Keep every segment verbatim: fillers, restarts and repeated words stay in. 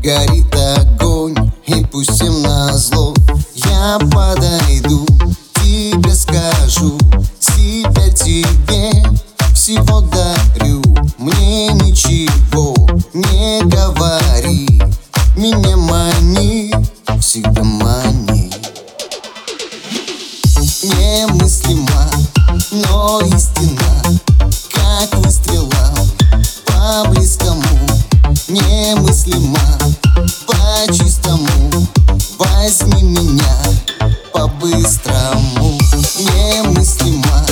горит огонь, и пусть всем назло я подойду, тебе скажу, себя тебе всего дарю. Мне ничего не говори, меня мани, всегда мани. Немыслимо, но истина, как выстрела по близкому. Немыслимо, по-чистому, возьми меня по-быстрому. Немыслимо,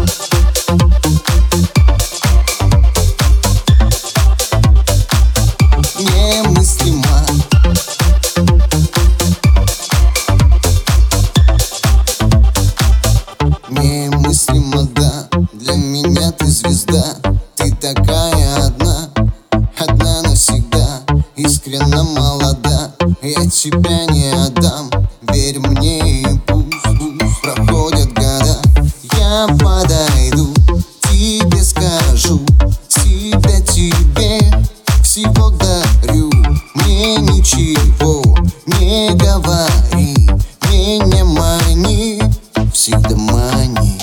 немыслимо, немыслимо, да, для меня ты звезда. Ты такая одна, одна навсегда, искренно молода. Я тебя не отдам, верь мне, и пусть, пусть проходят года. Я подойду, тебе скажу, себя тебе всего дарю. Мне ничего не говори, меня мани, всегда мани.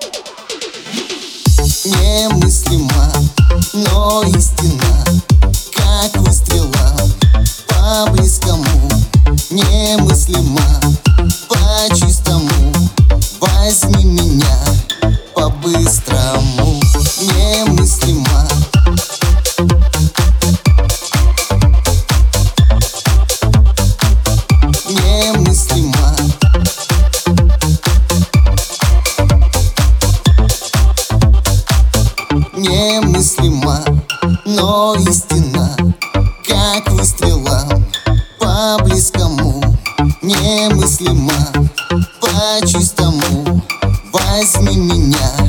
Немыслимо, но истина, как выстрела по близкому. Немыслимо, по-чистому, возьми меня по-быстрому. Немыслимо, немыслимо, немыслимо, но истина, как выстрела по близкому. Немыслимо, по-чистому, возьми меня